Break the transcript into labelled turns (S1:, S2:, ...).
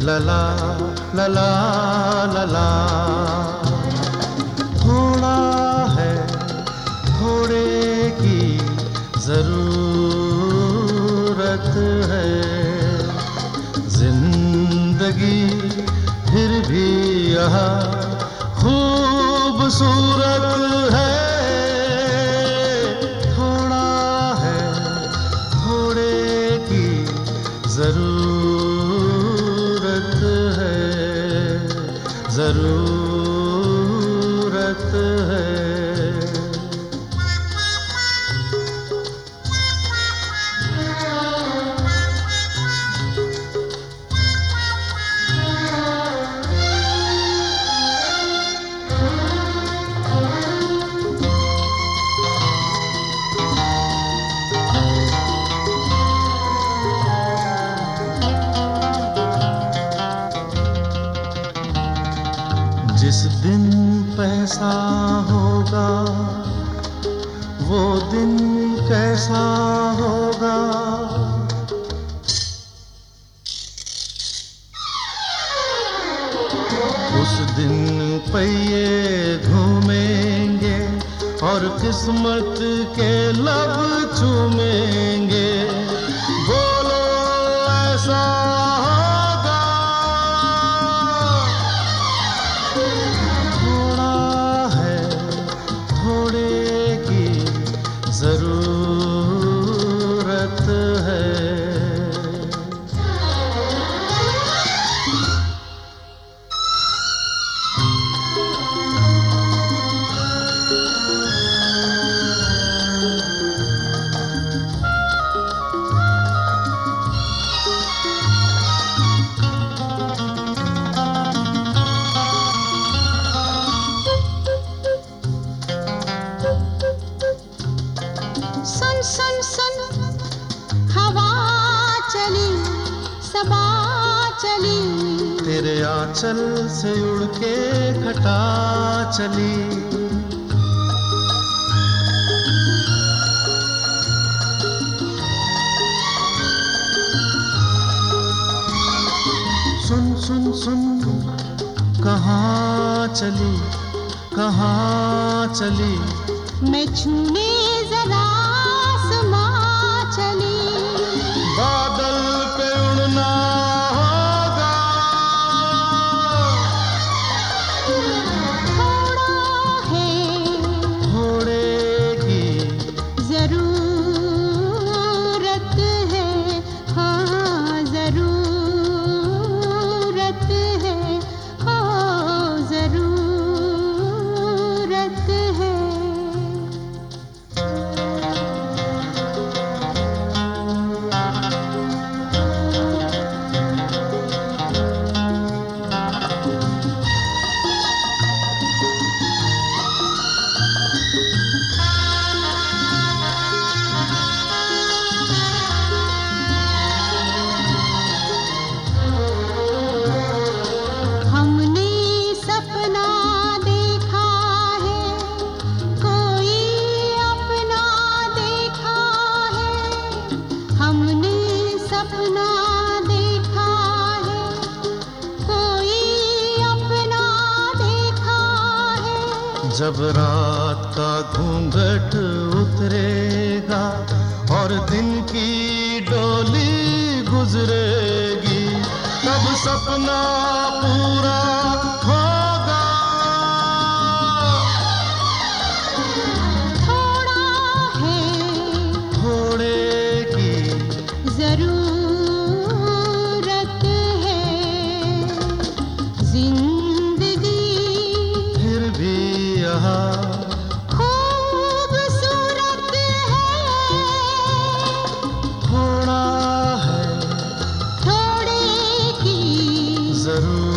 S1: लला लला लला। थोड़ा है थोड़े की जरूरत है, जिंदगी फिर भी यहाँ खूबसूरत है। थोड़ा है थोड़े की जरूरत है, जरूरत है। जिस दिन पैसा होगा वो दिन कैसा होगा, उस दिन पहिए घूमेंगे और किस्मत के लब चूमेंगे। बोलो ऐसा होगा। थोड़ा है थोड़े की जरूरत है।
S2: सुन सुन सुन हवा चली सबा चली,
S1: तेरे आंचल से उड़ के घटा चली। सुन सुन सुन कहाँ चली कहाँ चली,
S2: मैं छूने जरा आसमां चली।
S1: बादल पे उड़ना होगा।
S2: थोड़ा है
S1: थोड़े की
S2: जरूरत है, हाँ जरूरत है, हाँ जरूरत है। हमने सपना देखा है, कोई अपना देखा है। हमने सपना देखा है, कोई अपना देखा है।
S1: जब रात का घूंघट उतरेगा और दिन की डोली गुजरेगी, तब सपना पूरा होगा।
S2: थोड़ा है
S1: थोड़े की
S2: जरूरत है, जिंदगी
S1: फिर भी यहाँ
S2: खूबसूरत है।
S1: थोड़ा है
S2: थोड़े की
S1: जरूर